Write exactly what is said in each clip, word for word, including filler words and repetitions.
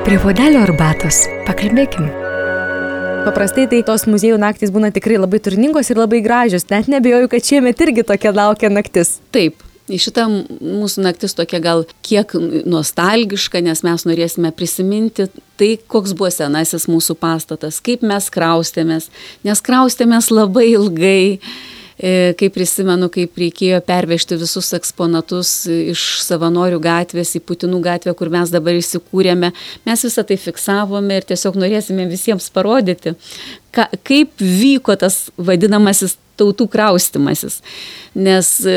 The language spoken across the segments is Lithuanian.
Prie puodelio arbatos pakalbėkim. Paprastai tai tos muziejų naktys būna tikrai labai turningos ir labai gražios. Net nebejoju, kad šiemet irgi tokia laukia naktis. Taip. Šita mūsų naktis tokia gal kiek nostalgiška, nes mes norėsime prisiminti tai, koks buvo senasis mūsų pastatas, kaip mes kraustėmės, nes kraustėmės labai ilgai, kaip prisimenu, kaip reikėjo pervežti visus eksponatus iš Savanorių gatvės į Putinų gatvę, kur mes dabar įsikūrėme. Mes visą tai fiksavome ir tiesiog norėsime visiems parodyti, ka, kaip vyko tas vadinamasis tautų kraustimasis. Nes e,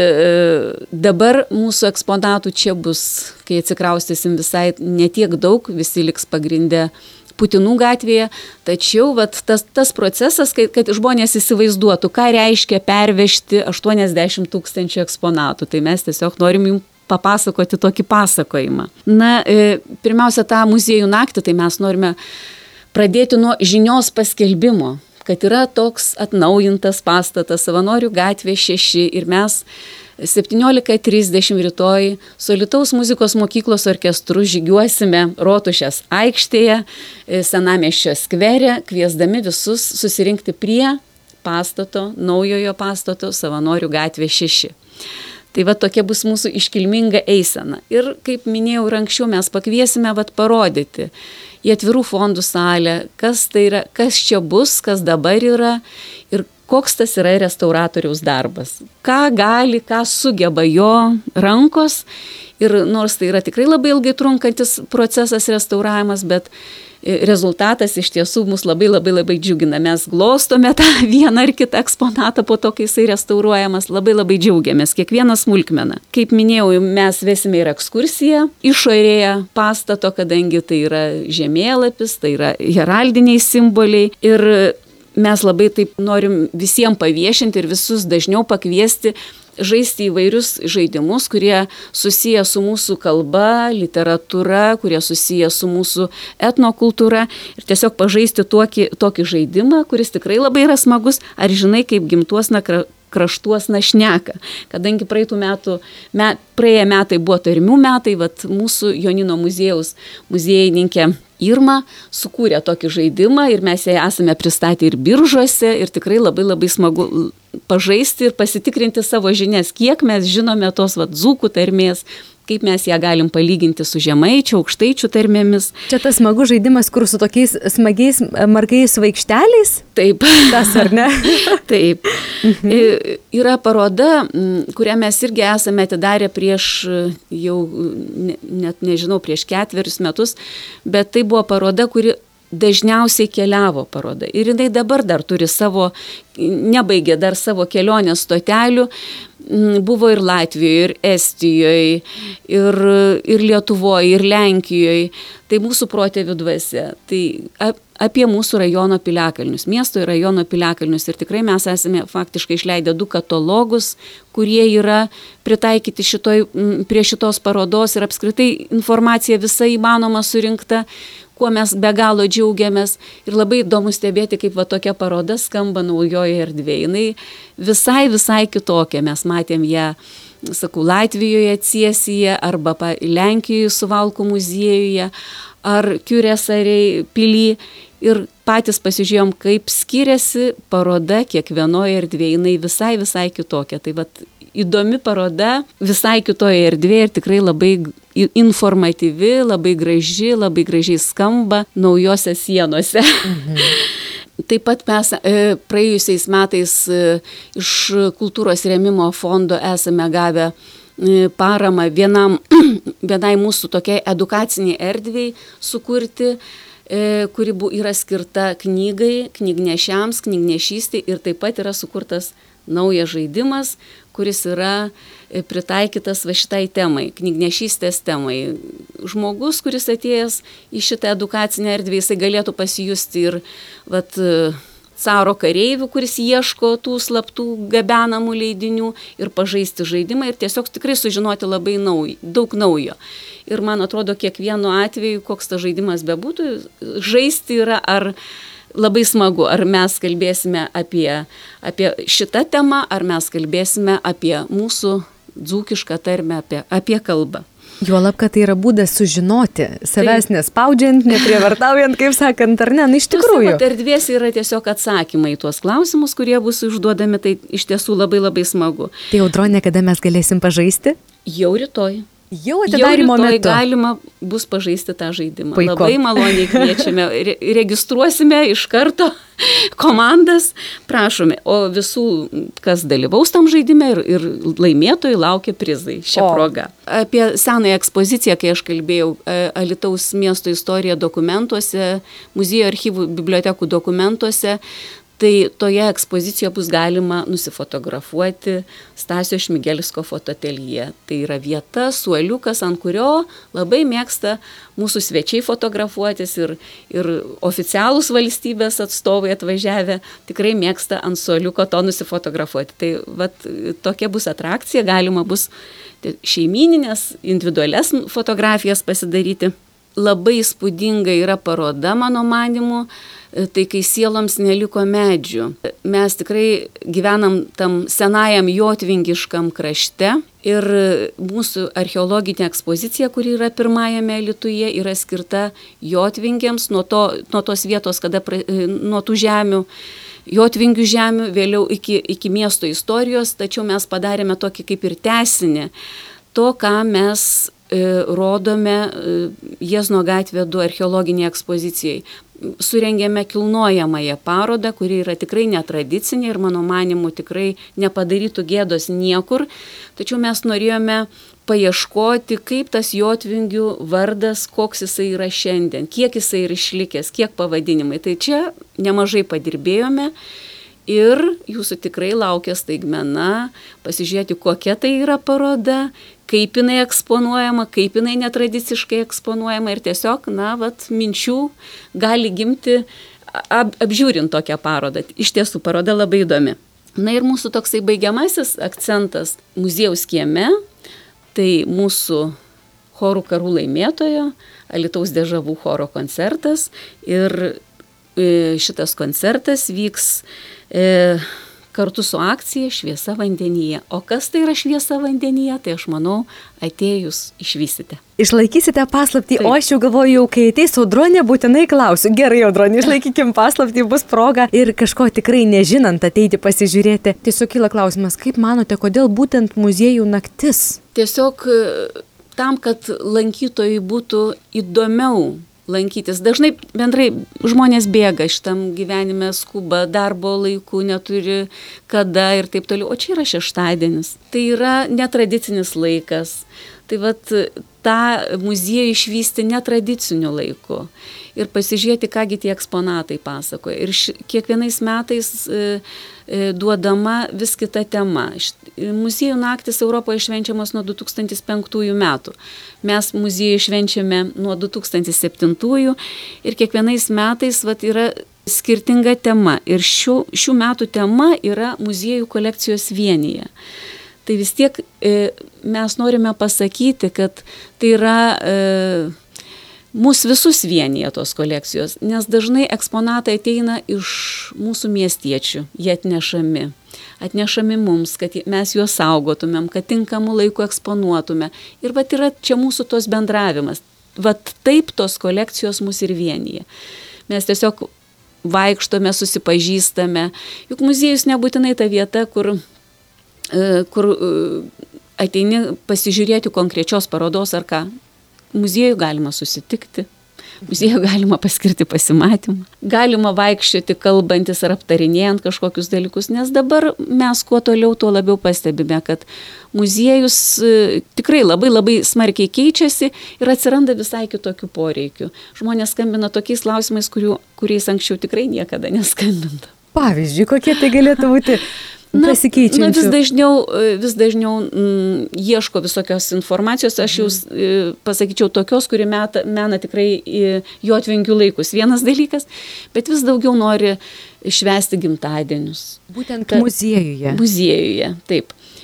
dabar mūsų eksponatų čia bus, kai atsikraustysim visai netiek daug, visi liks pagrindę Putinų gatvėje, tačiau vat, tas, tas procesas, kad, kad žmonės įsivaizduotų, ką reiškia pervežti aštuoniasdešimt tūkstančių eksponatų, tai mes tiesiog norim jums papasakoti tokį pasakojimą. Na, e, pirmiausia, tą muziejų naktį, tai mes norime pradėti nuo žinios paskelbimo, kad yra toks atnaujintas pastatas Savanorių gatvė šeši ir mes septyniolika trisdešimt rytoj su Alytaus muzikos mokyklos orkestru žygiuosime Rotušės aikštėje, Senamiesčio skvere, kviesdami visus susirinkti prie pastato, naujojo pastato Savanorių gatvė šeši. Tai va tokia bus mūsų iškilminga eisena. Ir kaip minėjau ir anksčiau, mes pakviesime vat parodyti į atvirų fondų salę, kas tai yra, kas čia bus, kas dabar yra ir koks tas yra restauratoriaus darbas. Ką gali, ką sugeba jo rankos ir nors tai yra tikrai labai ilgai trunkantis procesas restauravimas, bet rezultatas iš tiesų mus labai labai labai džiugina. Mes glostome tą vieną ar kitą eksponatą po to, kai jisai restauruojamas, labai labai džiaugiamės, kiekvieną smulkmeną. Kaip minėjau, mes vesime ir ekskursiją išorėje pastato, kadangi tai yra žemėlapis, tai yra heraldiniai simboliai ir mes labai taip norim visiems paviešinti ir visus dažniau pakviesti žaisti įvairius žaidimus, kurie susiję su mūsų kalba, literatūra, kurie susiję su mūsų etnokultūra ir tiesiog pažaisti tokį, tokį žaidimą, kuris tikrai labai yra smagus, ar žinai, kaip gimtuosna kraštuosna šneka. Kadangi praeitų metų, met, praėję metai buvo tarmių metai, vat mūsų Jonino muziejaus muziejininkė Irma sukūrė tokį žaidimą ir mes ją esame pristatę ir biržuose ir tikrai labai labai smagu pažaisti ir pasitikrinti savo žinias, kiek mes žinome tos vat dzūkų tarmės, kaip mes ją galim palyginti su žemaičių, aukštaičių tarmėmis. Čia tas smagus žaidimas, kur su tokiais smagiais margais vaikšteliais? Taip. Tas ar ne? Taip. Mhm. Yra paroda, kurią mes irgi esame atidarę prieš jau, net nežinau, prieš ketverius metus, bet tai buvo paroda, kuri dažniausiai keliavo paroda. Ir jinai dabar dar turi savo, nebaigė dar savo kelionės stotelių, buvo ir Latvijoje, ir Estijoje, ir, ir Lietuvoje, ir Lenkijoje. Tai mūsų protėvių dvasia. Tai apie mūsų rajono piliakalnius, miesto ir rajono piliakalnius. Ir tikrai mes esame faktiškai išleidę du katalogus, kurie yra pritaikyti šitoj, prie šitos parodos ir apskritai informacija visa įmanoma surinkta, kuo mes be galo džiaugiamės ir labai įdomu stebėti, kaip va tokia paroda skamba naujoje erdvėje. Jinai visai, visai kitokia. Mes matėm ją, sakau, Latvijoje, Ciesijoje arba Lenkijoje, Suvalkų muziejuje ar Kiurėsariai pily ir patys pasižiūrėjom, kaip skiriasi paroda kiekvienoje erdvėje. Jinai visai, visai kitokia. Tai vat įdomi paroda visai kitoje erdvėje ir tikrai labai informatyvi, labai graži, labai gražiai skamba naujose sienose. Mhm. Taip pat mes praėjusiais metais iš kultūros rėmimo fondo esame gavę paramą vienam, vienai mūsų tokiai edukaciniai erdvei sukurti, kuri yra skirta knygai, knygnešiams, knygnešystei ir taip pat yra sukurtas naujas žaidimas, kuris yra pritaikytas va šitai temai, knygnešystės temai. Žmogus, kuris atėjęs į šitą edukacinę erdvę, jisai galėtų pasijusti ir vat, caro kareivių, kuris ieško tų slaptų gabenamų leidinių ir pažaisti žaidimą ir tiesiog tikrai sužinoti labai nauj, daug naujo. Ir man atrodo, kiekvienu atveju, koks tas žaidimas bebūtų, žaisti yra ar labai smagu, ar mes kalbėsime apie, apie šitą temą, ar mes kalbėsime apie mūsų dzūkišką tarmę, apie, apie kalbą. Juolab, kad tai yra būdas sužinoti, savęs tai nespaudžiant, neprievartaujant, kaip sakant, ar ne, na iš tikrųjų. Tos erdvės yra tiesiog atsakymai į tuos klausimus, kurie bus užduodami, tai iš tiesų labai labai smagu. Tai Audronė, kada mes galėsim pažaisti? Jau rytoj. Jau atidarymo metu. Jau rytoj galima bus pažaisti tą žaidimą. Puiku. Labai maloniai kviečiame, Re registruosime iš karto komandas, prašome, o visų, kas dalyvaus tam žaidime ir, ir laimėtojai laukia prizai šią o. progą. Apie senąją ekspoziciją, kai aš kalbėjau, Alytaus miesto istorija dokumentuose, muziejų archyvų bibliotekų dokumentuose, tai toje ekspozicijoje bus galima nusifotografuoti Stasio Šmigelsiko fotoateljė. Tai yra vieta, suoliukas, ant kurio labai mėgsta mūsų svečiai fotografuotis ir, ir oficialūs valstybės atstovai atvažiavę tikrai mėgsta ant suoliuko to nusifotografuoti. Tai vat, tokia bus atrakcija, galima bus šeimyninės, individualias fotografijas pasidaryti. Labai įspūdinga yra paroda, mano manymu, tai kai sieloms neliko medžių. Mes tikrai gyvenam tam senajam jotvingiškam krašte ir mūsų archeologinė ekspozicija, kuri yra pirmajame Alytuje, yra skirta jotvingiams nuo, to, nuo tos vietos, kada pra, nuo tų žemių, jotvingių žemių, vėliau iki, iki miesto istorijos, tačiau mes padarėme tokį kaip ir tęsinį to, ką mes rodome Jiezno gatvė du archeologinėje ekspozicijoje. Surengėme kilnojamąją parodą, kuri yra tikrai netradicinė ir mano manimu tikrai nepadarytų gėdos niekur. Tačiau mes norėjome paieškoti, kaip tas jotvingių vardas, koks jisai yra šiandien, kiek jisai yra išlikęs, kiek pavadinimai. Tai čia nemažai padirbėjome. Ir jūsų tikrai laukia staigmena, pasižiūrėti, kokia tai yra paroda, kaip jinai eksponuojama, kaip jinai netradiciškai eksponuojama ir tiesiog, na, vat, minčių gali gimti ap, apžiūrint tokią parodą. Iš tiesų, paroda labai įdomi. Na ir mūsų toksai baigiamasis akcentas muziejaus kieme, tai mūsų chorų karų laimėtojo, Alytaus Dežavų choro koncertas ir šitas koncertas vyks e, kartu su akcija Šviesa vandenyje. O kas tai yra Šviesa vandenyje, tai aš manau, atėjus išvysite. Išlaikysite paslaptį, taip. O aš jau galvoju, kai ateis Audronė, būtinai klausiu. Gerai, Audronė, išlaikykim paslaptį, bus proga ir kažko tikrai nežinant ateiti pasižiūrėti. Tiesiog kyla klausimas, kaip manote, kodėl būtent muziejų naktis? Tiesiog tam, kad lankytojai būtų įdomiau lankytis. Dažnai bendrai žmonės bėga šitam gyvenime, skuba, darbo laikų neturi kada ir taip toliau. O čia yra šeštadienis. Tai yra netradicinis laikas. Tai vat tą muziejų išvysti netradiciniu laiku. Ir pasižiūrėti, kągi tie eksponatai pasakoja. Ir ši, kiekvienais metais e, e, duodama vis kita tema. Muziejų naktis Europoje švenčiamas nuo du tūkstantis penktųjų metų. Mes muziejų švenčiame nuo du tūkstantis septintųjų ir kiekvienais metais vat, yra skirtinga tema. Ir šių, šių metų tema yra muziejų kolekcijos vienyje. Tai vis tiek e, mes norime pasakyti, kad tai yra e, mūsų visus vienyje tos kolekcijos, nes dažnai eksponatai ateina iš mūsų miestiečių, jie atnešami. Atnešami mums, kad mes juos saugotumėm, kad tinkamų laikų eksponuotume. Ir vat yra čia mūsų tos bendravimas. Vat taip tos kolekcijos mus ir vienyje. Mes tiesiog vaikštome, susipažįstame. Juk muziejus nebūtinai ta vieta, kur, kur ateini pasižiūrėti konkrečios parodos ar ką. Muziejų galima susitikti. Muziejų galima paskirti pasimatymą. Galima vaikščioti, kalbantis ar aptarinėjant kažkokius dalykus, nes dabar mes kuo toliau, tuo labiau pastebime, kad muziejus tikrai labai labai smarkiai keičiasi ir atsiranda visai kitokių poreikių. Žmonės skambina tokiais klausimais, kurių, kuriais anksčiau tikrai niekada neskambinta. Pavyzdžiui, kokie tai galėtų būti? Na, na, vis dažniau, vis dažniau m, ieško visokios informacijos, aš jau mm. pasakyčiau tokios, kuri meta, mena tikrai jotvingių laikus. Vienas dalykas, bet vis daugiau nori švęsti gimtadienius. Būtent Ta, muziejuje. Muziejuje, taip.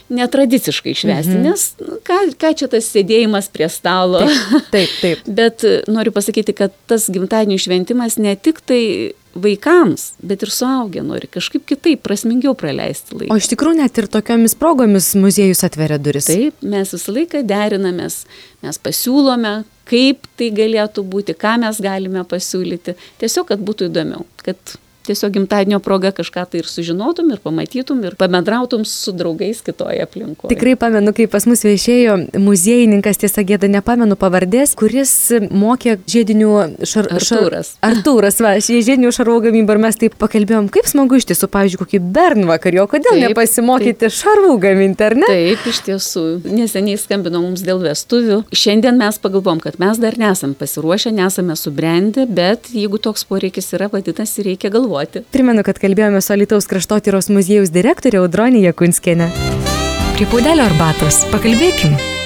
netradiciškai švęsti, mhm. nes nu, ką, ką čia tas sėdėjimas prie stalo. Taip, taip. taip. Bet noriu pasakyti, kad tas gimtadienio šventimas ne tik tai vaikams, bet ir suaugę nori kažkaip kitaip, prasmingiau praleisti laiką. O iš tikrųjų net ir tokiomis progomis muziejus atveria duris. Taip, mes visą laiką derinamės, mes pasiūlome, kaip tai galėtų būti, ką mes galime pasiūlyti, tiesiog, kad būtų įdomiau, kad tiesiog gimtadienio proga kažką tai ir sužinotum, ir pamatytum, ir pabendrautum su draugais kitoje aplinkoje. Tikrai pamenu, kai pas mus viešėjo muziejininkas, tiesa gėda, nepamenu pavardės, kuris mokė žiedinių šar... Artūras. Šar... Artūras, va, žiedinių šarvų gamybą ir mes taip pakalbėjom, kaip smagu iš tiesų, pavyzdžiui, kokį bernvakarį, o kodėl taip, nepasimokyti taip. Šarvų gaminti, ar ne? Taip, iš tiesų. Neseniai skambino mums dėl vestuvių. Šiandien mes pagalvom, kad mes dar nesam pasiruošę, nesame subrendę, bet jeigu toks poreikis yra, vadinasi, reikia galvoti. Primenu, kad kalbėjome su Alytaus kraštotyros muziejaus direktorė Audronė Jakunskienė. Prie puodelio arbatos pakalbėkim.